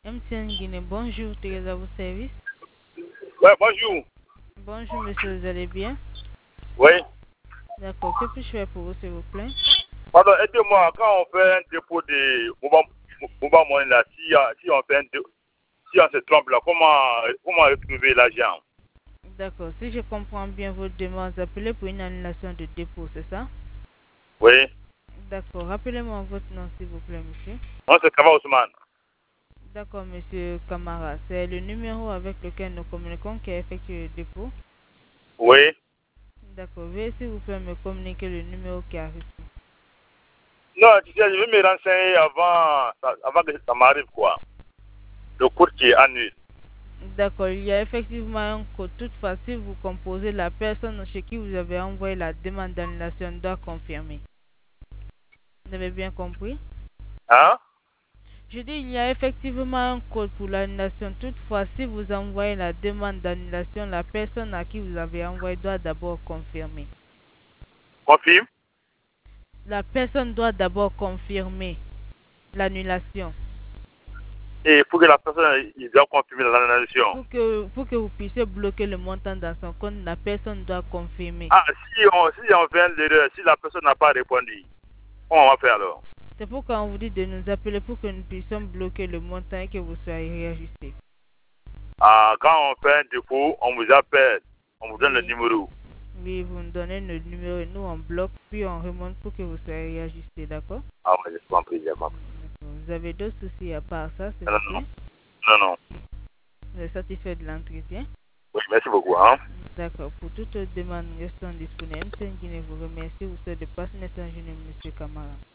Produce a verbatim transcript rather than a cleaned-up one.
M T N Guinée, bonjour, Thérèse à vos services. Ouais, bonjour. Bonjour monsieur, vous allez bien? Oui. D'accord, que puis-je faire pour vous s'il vous plaît? Pardon, aidez-moi, quand on fait un dépôt de Mobile Money là, si, euh, si on fait un dé- si on se trompe là, comment, comment retrouver l'argent? D'accord, si je comprends bien votre demande, vous appelez pour une annulation de dépôt, c'est ça? Oui. D'accord, rappelez-moi votre nom s'il vous plaît monsieur. On se Kava Ousmane. D'accord monsieur Camara, c'est le numéro avec lequel nous communiquons qui a effectué le dépôt. Oui. D'accord, veuillez s'il vous plaît me communiquer le numéro qui a reçu. Non, tu sais, je vais me renseigner avant, avant que ça m'arrive quoi. Le cours qui est annulé. D'accord, il y a effectivement un code. Toutefois, si vous composez, la personne chez qui vous avez envoyé la demande d'annulation doit confirmer. Vous avez bien compris? Hein? Je dis, il y a effectivement un code pour l'annulation. Toutefois, si vous envoyez la demande d'annulation, la personne à qui vous avez envoyé doit d'abord confirmer. Confirme? La personne doit d'abord confirmer l'annulation. Et pour que la personne, il doit confirmer l'annulation. Pour que, pour que vous puissiez bloquer le montant dans son compte, la personne doit confirmer. Ah, si on, si on fait l'erreur, si la personne n'a pas répondu, comment on va faire alors? C'est pourquoi on vous dit de nous appeler pour que nous puissions bloquer le montant et que vous soyez réajusté. Ah, quand on fait un dépôt, on vous appelle, on vous donne le Oui, numéro. oui, vous nous donnez le numéro et nous on bloque, puis on remonte pour que vous soyez réajusté, d'accord? Ah, ouais, je suis compris, j'ai compris. Vous avez d'autres soucis à part ça, s'il Non, vous non, plaît? non, non. Vous êtes satisfait de l'entretien? Oui, merci beaucoup. Hein. D'accord. Pour toute autre demande restant disponible, M T N Guinée vous remercie. Vous souhaite de passer une excellente journée, monsieur Camara.